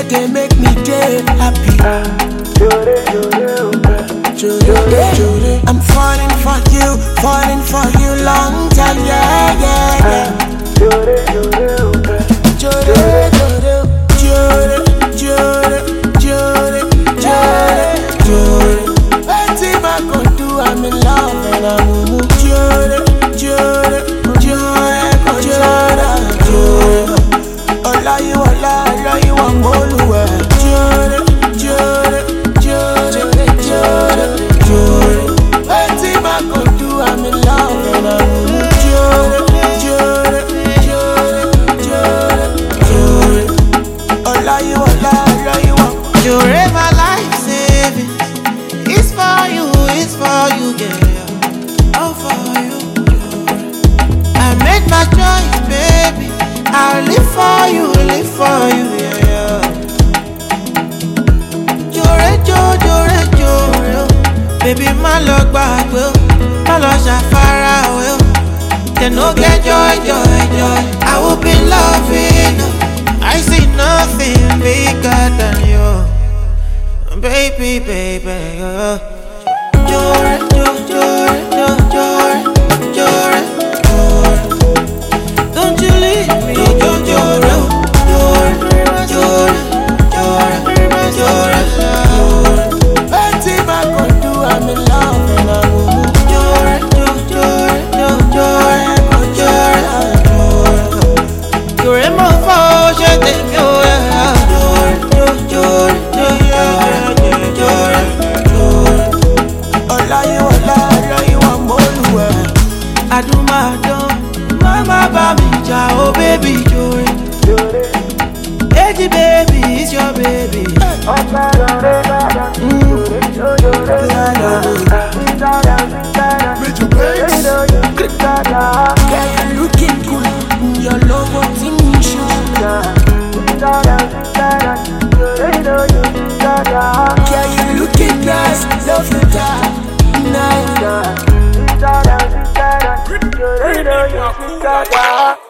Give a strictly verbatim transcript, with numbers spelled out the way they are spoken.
they make me day happy. I'm falling for you, falling for you long time, yeah, yeah, yeah. Jore, jore, jore, jore, jore, jore. Anything I could do, I'm in love and I'm moving. Jore, jore, jore, jore, jore. Ola you, ola, ola you, I'm all Jore, jore, jore, jore, jore. Anything I could do, I'm in love and I'm moving. Jore, jore, jore, jore, jore. Ola you, ola, ola you, I'm Jore, my life saving. It's for you, it's for you, yeah. All for you. I made my choice, baby. I'll live for you, live for you, yeah. Jore, Jore, Jore, Jore. Baby, my love back, will. My love shall far away. They no get joy, joy, joy. I will be loving you. I see nothing bigger than you, baby, baby. Uh. Jore, Jore, Jore, Jore, Jore, Jore. Don't you leave me, Jore, Jore, Jore, Jore, Jore, Jore, Jore. anything I could do, I'm in love and I'm moving. Jore, Jore, Jore, Jore, Jore, Jore. Jore, mo fo, je t'aime, yeah. Jore, Jore, Jore, Jore, Jore. Ola you, ola, ola you, I'm all Adumado, mama baby, oh baby Jore. Hey baby, it's your baby. Mm. Yeah, you looking good. Your logo team shoes. Yeah, you looking nice. Love you that nice.